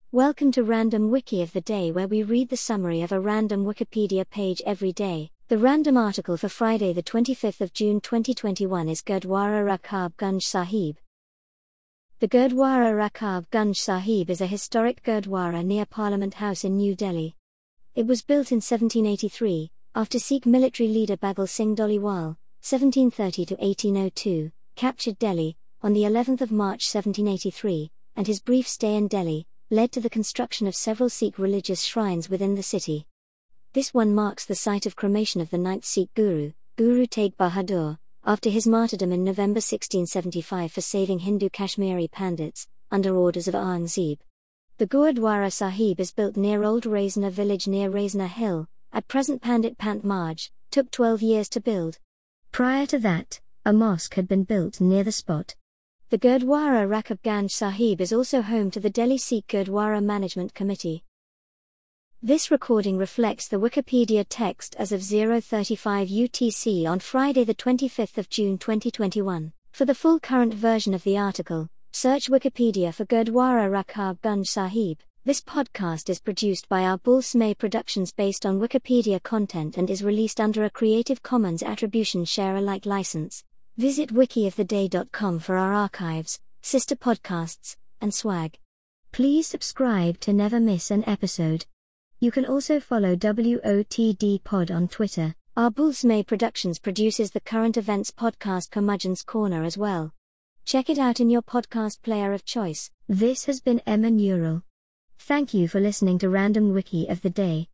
Welcome to Random Wiki of the Day, where we read the summary of a random Wikipedia page every day. The random article for Friday the 25th of June 2021 is Gurdwara Rakab Gunj Sahib. The Gurdwara Rakab Gunj Sahib is a historic Gurdwara near Parliament House in New Delhi. It was built in 1783, after Sikh military leader Bhagal Singh Dhaliwal, 1730–1802, captured Delhi, on the 11th of March 1783, and his brief stay in Delhi led to the construction of several Sikh religious shrines within the city. This one marks the site of cremation of the ninth Sikh Guru, Guru Tegh Bahadur, after his martyrdom in November 1675 for saving Hindu Kashmiri Pandits, under orders of Aurangzeb. The Gurdwara Sahib is built near Old Raisna village near Raisna Hill, at present Pandit Pant Marg, took 12 years to build. Prior to that, a mosque had been built near the spot. The Gurdwara Rakab Ganj Sahib is also home to the Delhi Sikh Gurdwara Management Committee. This recording reflects the Wikipedia text as of 0:35 UTC on Friday the 25th of June 2021. For the full current version of the article, search Wikipedia for Gurdwara Rakab Ganj Sahib. This podcast is produced by Arbul Smay Productions based on Wikipedia content and is released under a Creative Commons Attribution Share Alike license. Visit wikioftheday.com for our archives, sister podcasts, and swag. Please subscribe to never miss an episode. You can also follow WOTD Pod on Twitter. Arbul Smay Productions produces the current events podcast Curmudgeon's Corner as well. Check it out in your podcast player of choice. This has been Emma Neural. Thank you for listening to Random Wiki of the Day.